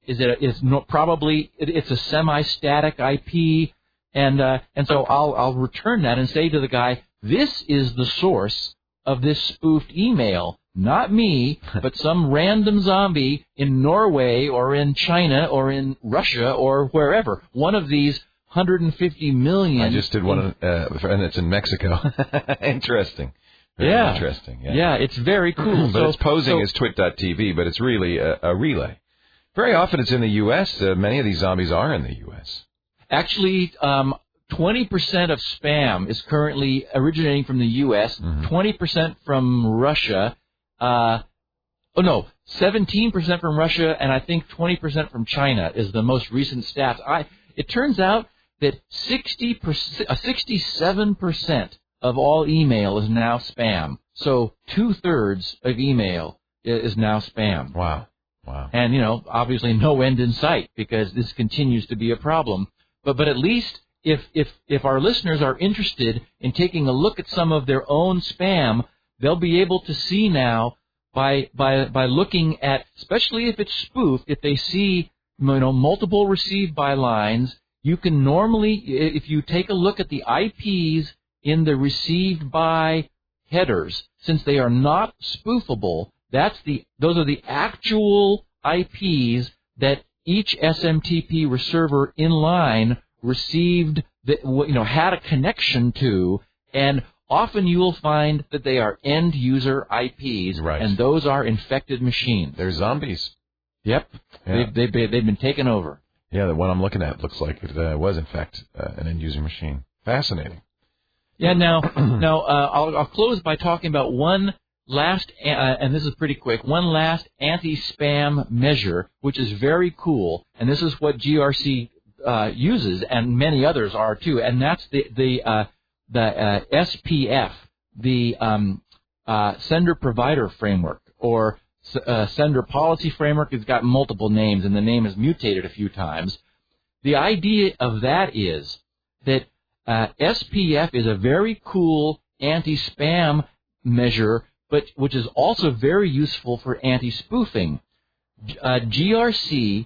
Is it is no, probably it, it's a semi-static I P, and uh, and so I'll I'll return that and say to the guy, this is the source of this spoofed email, not me, but some random zombie in Norway or in China or in Russia or wherever. One of these one hundred fifty million. I just did one, uh, and it's in Mexico. Interesting. Very yeah. interesting. Yeah. yeah, it's very cool. But so, it's posing so, as twit dot T V, but it's really a, a relay. Very often it's in the U S Uh, many of these zombies are in the U S Actually, um, twenty percent of spam is currently originating from the U S, mm-hmm. twenty percent from Russia. Uh, oh, no, seventeen percent from Russia, and I think twenty percent from China is the most recent stats. I, it turns out that sixty percent, uh, sixty-seven percent of all email is now spam. So two-thirds of email is now spam. Wow. Wow. And, you know, obviously no end in sight because this continues to be a problem. But but at least if if if our listeners are interested in taking a look at some of their own spam, they'll be able to see now by by by looking at, especially if it's spoofed, if they see, you know, multiple received by lines, you can normally, if you take a look at the I Ps in the received by headers, since they are not spoofable, that's the those are the actual I Ps that each S M T P server in line received, the, you know, had a connection to, and often you will find that they are end user I Ps, right. and those are infected machines. They're zombies. Yep, yeah. they've, they've been, they've been taken over. Yeah, the one I'm looking at looks like it uh, was in fact uh, an end user machine. Fascinating. Yeah. Now, now uh, I'll, I'll close by talking about one. Last, uh, and this is pretty quick, one last anti-spam measure, which is very cool, and this is what G R C uh, uses, and many others are too, and that's the the uh, the uh, S P F, the um, uh, Sender Provider Framework, or uh, Sender Policy Framework. It's got multiple names, and the name is mutated a few times. The idea of that is that uh, S P F is a very cool anti-spam measure, but which is also very useful for anti-spoofing. Uh, G R C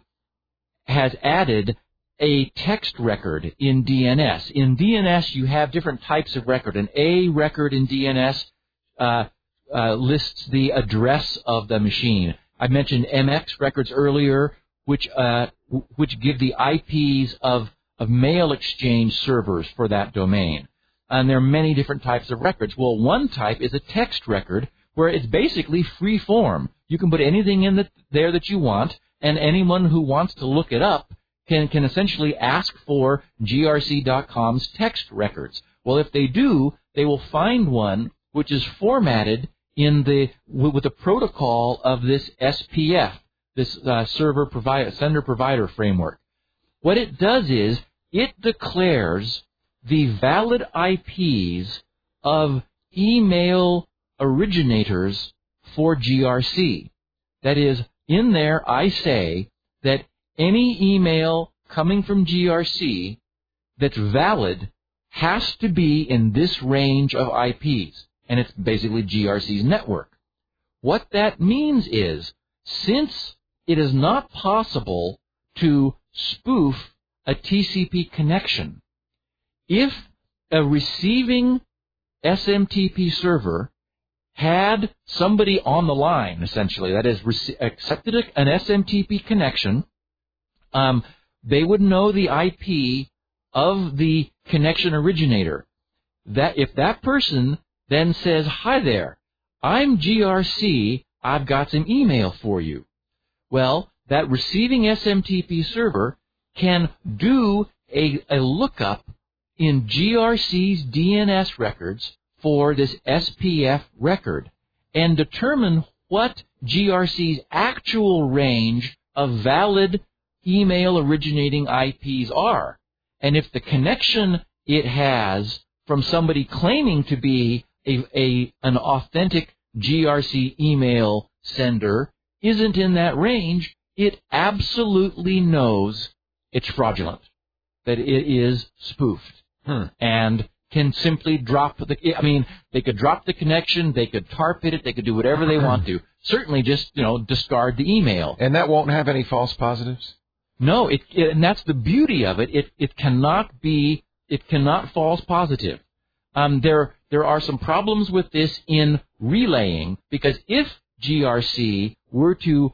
has added a text record in D N S. In D N S, you have different types of record. An A record in D N S uh, uh, lists the address of the machine. I mentioned M X records earlier, which uh, w- which give the I Ps of, of mail exchange servers for that domain. And there are many different types of records. Well, one type is a text record, where it's basically free form. You can put anything in the, there that you want, and anyone who wants to look it up can, can essentially ask for G R C dot com's text records. Well, if they do, they will find one which is formatted in the with the protocol of this S P F, this uh, server provider, sender provider framework. What it does is it declares the valid I Ps of email originators for G R C. That is, in there I say that any email coming from G R C that's valid has to be in this range of I Ps, and it's basically G R C's network. What that means is, since it is not possible to spoof a T C P connection, if a receiving S M T P server had somebody on the line, essentially, that is, rec- accepted a, an S M T P connection, um, they would know the I P of the connection originator. That if that person then says, "Hi there, I'm G R C, I've got some email for you," well, that receiving S M T P server can do a, a lookup in G R C's D N S records for this S P F record and determine what G R C's actual range of valid email originating I Ps are. And if the connection it has from somebody claiming to be a, a an authentic G R C email sender isn't in that range, it absolutely knows it's fraudulent, that it is spoofed. Hmm. And can simply drop the, I mean, they could drop the connection, they could tar pit it, they could do whatever they want to. Certainly just, you know, discard the email. And that won't have any false positives? No, it, it and that's the beauty of it. It it cannot be, it cannot false positive. Um, there there are some problems with this in relaying, because if G R C were to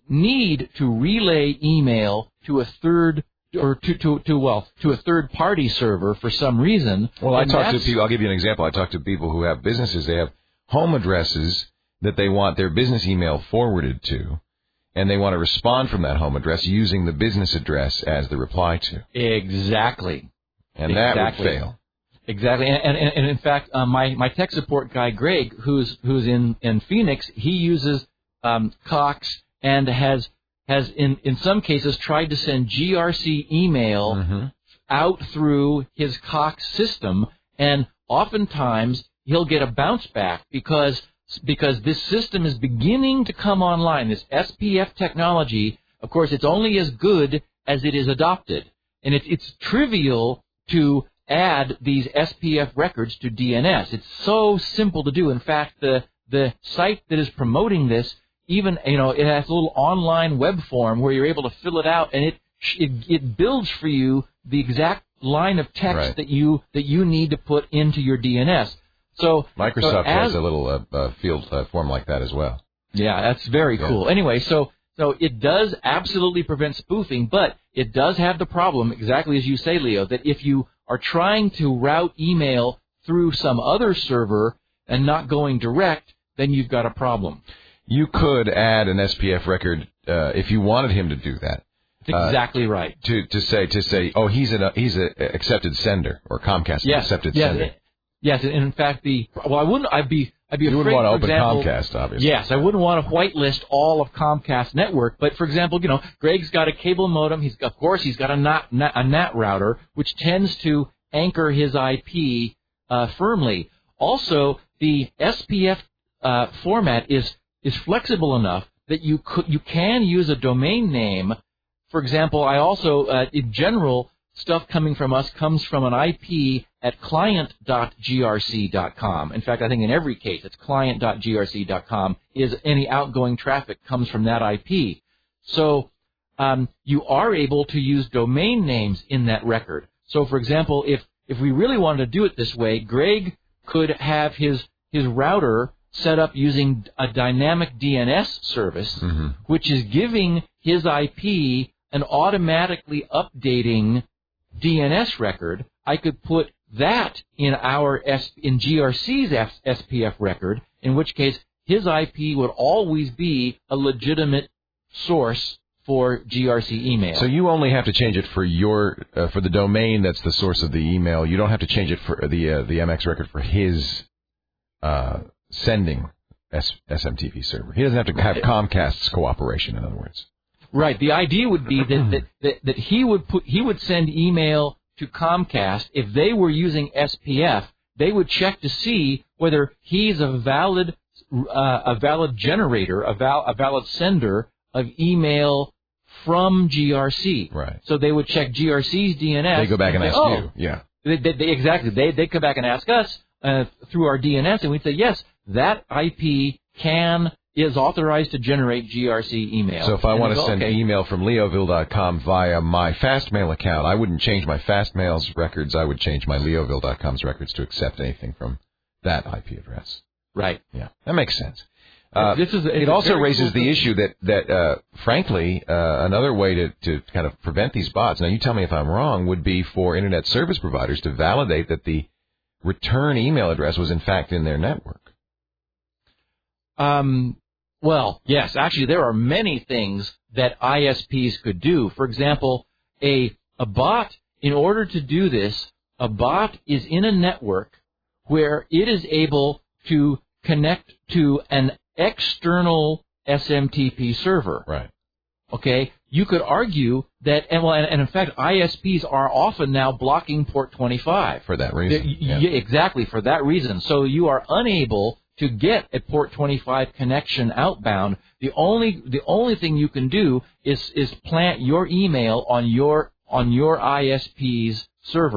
need to relay email to a third or to, to, to well to a third party server for some reason. Well, I talk to people. I'll give you an example. I talk to people who have businesses. They have home addresses that they want their business email forwarded to, and they want to respond from that home address using the business address as the reply to. Exactly. And exactly. that would fail. Exactly. And, and, and in fact, uh, my my tech support guy Greg, who's who's in, in Phoenix, he uses um, Cox and has. has in, in some cases tried to send G R C email mm-hmm. out through his Cox system, and oftentimes he'll get a bounce back because because this system is beginning to come online. This S P F technology, of course, it's only as good as it is adopted. And it, it's trivial to add these S P F records to D N S. It's so simple to do. In fact, the the site that is promoting this, even, you know, it has a little online web form where you're able to fill it out, and it it, it builds for you the exact line of text right. that you that you need to put into your D N S. So Microsoft so as, has a little uh, uh, field uh, form like that as well. Yeah, that's very yeah. cool. Anyway, so so it does absolutely prevent spoofing, but it does have the problem, exactly as you say, Leo, that if you are trying to route email through some other server and not going direct, then you've got a problem. You could add an S P F record uh, if you wanted him to do that. That's exactly uh, right. To to say to say, oh, he's an he's an accepted sender, or Comcast yes. accepted yes. sender. Yes, and in fact, the well, I wouldn't. I'd be I'd be you afraid. You wouldn't want to open example, Comcast, obviously. Yes, I wouldn't want to whitelist all of Comcast network. But for example, you know, Greg's got a cable modem. He's of course he's got a NAT, a NAT router, which tends to anchor his I P uh, firmly. Also, the S P F uh, format is. is flexible enough that you could, you can use a domain name. For example, I also, uh, in general, stuff coming from us comes from an I P at client dot G R C dot com. In fact, I think in every case, it's client dot G R C dot com is any outgoing traffic comes from that I P. So um, you are able to use domain names in that record. So, for example, if, if we really wanted to do it this way, Greg could have his his router set up using a dynamic D N S service, mm-hmm. which is giving his I P an automatically updating D N S record. I could put that in our S, in G R C's S P F record, in which case his I P would always be a legitimate source for G R C email. So you only have to change it for your uh, for the domain that's the source of the email. You don't have to change it for the uh, the M X record for his uh, sending S- SMTP server. He doesn't have to have Comcast's cooperation, in other words. Right. The idea would be that, that, that, that he would put he would send email to Comcast. If they were using S P F, they would check to see whether he's a valid uh, a valid generator, a, val- a valid sender of email from G R C. Right. So they would check G R C's D N S. They go back and, and say, ask oh, you. Yeah. They, they, they, exactly. They they come back and ask us uh, through our D N S, and we'd say yes, that I P can is authorized to generate G R C email. So if I and want to go, send okay. email from Leoville dot com via my Fastmail account, I wouldn't change my Fastmail's records. I would change my Leoville dot com's records to accept anything from that I P address. Right. Yeah, that makes sense. Uh, this is, it also raises cool the issue that, that uh, frankly, uh, another way to, to kind of prevent these bots, now you tell me if I'm wrong, would be for Internet service providers to validate that the return email address was in fact in their network. Um, well, yes, actually there are many things that I S Ps could do. For example, a, a bot, in order to do this, a bot is in a network where it is able to connect to an external S M T P server. Right. Okay? You could argue that, and, well, and, and in fact, I S Ps are often now blocking port twenty-five. For that reason. Yeah. Yeah, exactly, for that reason. So you are unable to get a port twenty-five connection outbound. The only the only thing you can do is is plant your email on your on your I S P's server,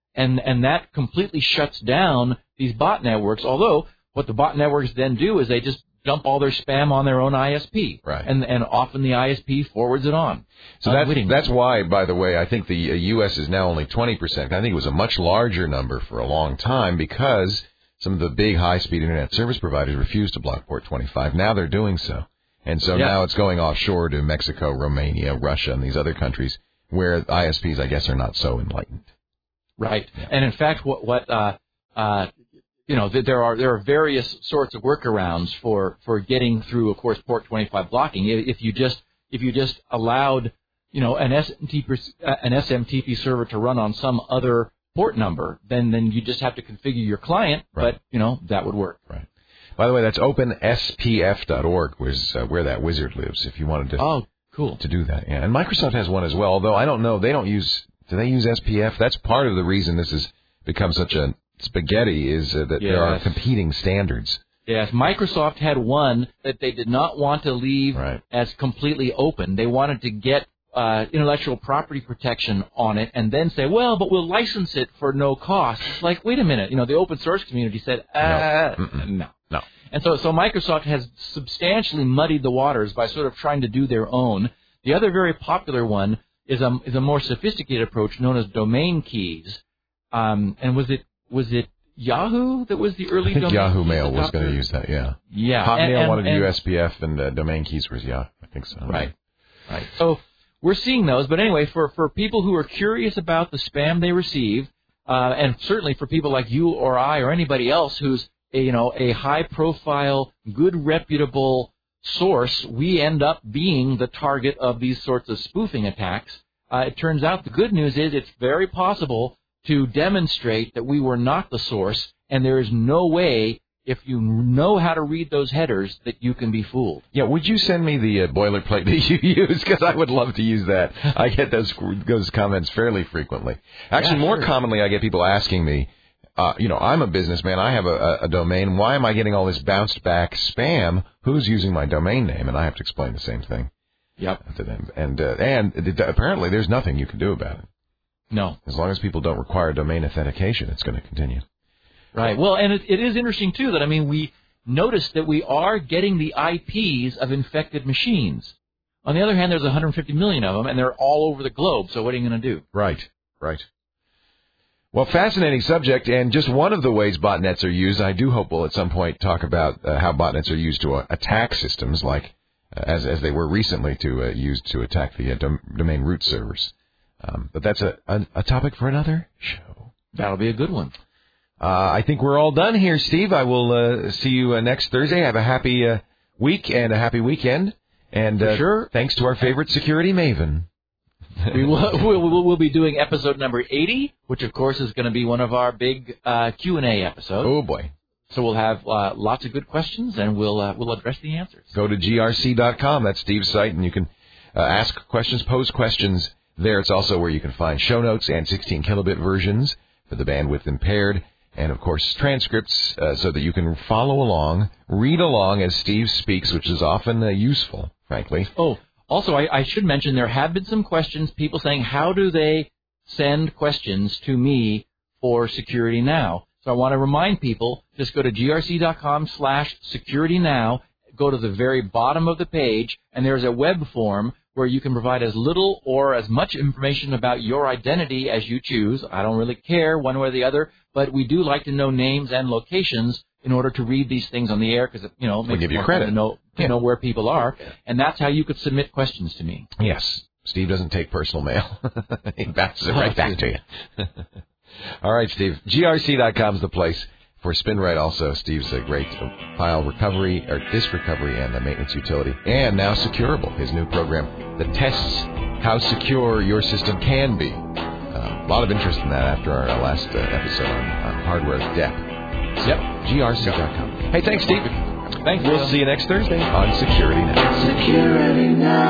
and and that completely shuts down these bot networks. Although what the bot networks then do is they just dump all their spam on their own I S P, right? And and often the I S P forwards it on. So that's that's why, by the way, I think the U S is now only twenty percent. I think it was a much larger number for a long time because some of the big high-speed internet service providers refused to block port twenty-five. Now they're doing so, and so yeah. now it's going offshore to Mexico, Romania, Russia, and these other countries where I S Ps, I guess, are not so enlightened. Right, yeah. And in fact, what what uh, uh, you know, there are there are various sorts of workarounds for, for getting through, of course, port twenty-five blocking. If you just if you just allowed, you know, an S M T P, an S M T P server to run on some other port number, then then you just have to configure your client. Right. But you know that would work. Right. By the way, that's open S P F dot org, was uh, where that wizard lives. If you wanted to. Oh, cool. To do that, yeah. And Microsoft has one as well. Although I don't know, they don't use. Do they use S P F? That's part of the reason this has become such a spaghetti is uh, that yes. there are competing standards. Yes, Microsoft had one that they did not want to leave right. as completely open. They wanted to get uh, intellectual property protection on it and then say, well, but we'll license it for no cost. It's like, wait a minute. You know, the open source community said, uh, no. no. No. And so, so Microsoft has substantially muddied the waters by sort of trying to do their own. The other very popular one is a, is a more sophisticated approach known as domain keys. Um, and was it Was it Yahoo that was the early I think domain Yahoo keys Mail was adopter? going to use that, yeah. Yeah. Hotmail and, and, wanted and, U S P F, and uh, domain keys was Yahoo. I think so. Right. Right. So we're seeing those. But anyway, for, for people who are curious about the spam they receive, uh, and certainly for people like you or I or anybody else who's a, you know, a high-profile, good, reputable source, we end up being the target of these sorts of spoofing attacks. Uh, it turns out the good news is it's very possible to demonstrate that we were not the source, and there is no way, if you know how to read those headers, that you can be fooled. Yeah, would you send me the uh, boilerplate that you use? Because I would love to use that. I get those those comments fairly frequently. Actually, yeah, more sure. commonly, I get people asking me, uh, you know, I'm a businessman. I have a, a, a domain. Why am I getting all this bounced back spam? Who's using my domain name? And I have to explain the same thing. Yep. To them. And, uh, and it, apparently there's nothing you can do about it. No. As long as people don't require domain authentication, it's going to continue. Right. Well, and it, it is interesting, too, that, I mean, we noticed that we are getting the I Ps of infected machines. On the other hand, there's one hundred fifty million of them, and they're all over the globe, so what are you going to do? Right. Right. Well, fascinating subject, and just one of the ways botnets are used. I do hope we'll at some point talk about uh, how botnets are used to uh, attack systems, like uh, as as they were recently to uh, used to attack the uh, dom- domain root servers. Um, but that's a, a a topic for another show. That'll be a good one. Uh, I think we're all done here, Steve. I will uh, see you uh, next Thursday. Have a happy uh, week and a happy weekend. And uh, sure. Thanks to our favorite security maven. we will we'll, we'll be doing episode number eighty, which of course is going to be one of our big uh, Q and A episodes. Oh boy! So we'll have uh, lots of good questions, and we'll uh, we'll address the answers. Go to G R C dot com. That's Steve's site, and you can uh, ask questions, pose questions there. It's also where you can find show notes and sixteen kilobit versions for the bandwidth impaired, and of course transcripts uh, so that you can follow along, read along as Steve speaks, which is often uh, useful, frankly. Oh. Also, I, I should mention there have been some questions, people saying, how do they send questions to me for Security Now? So I want to remind people, just go to G R C dot com slash security now, go to the very bottom of the page, and there's a web form where you can provide as little or as much information about your identity as you choose. I don't really care one way or the other, but we do like to know names and locations in order to read these things on the air, because, you know, it makes we'll give it you more credit. fun to know, to yeah. know where people are. And that's how you could submit questions to me. Yes. Steve doesn't take personal mail. He bounces it right back to you. All right, Steve. G R C dot com is the place for SpinRite also. Steve's a great file recovery, or disk recovery, and the maintenance utility. And now Securable, his new program that tests how secure your system can be. Uh, a lot of interest in that after our last uh, episode on, on hardware depth. Yep. G R C dot com. Hey, thanks, Steve. Thanks. We'll see you next Thursday on Security Now. Security Now.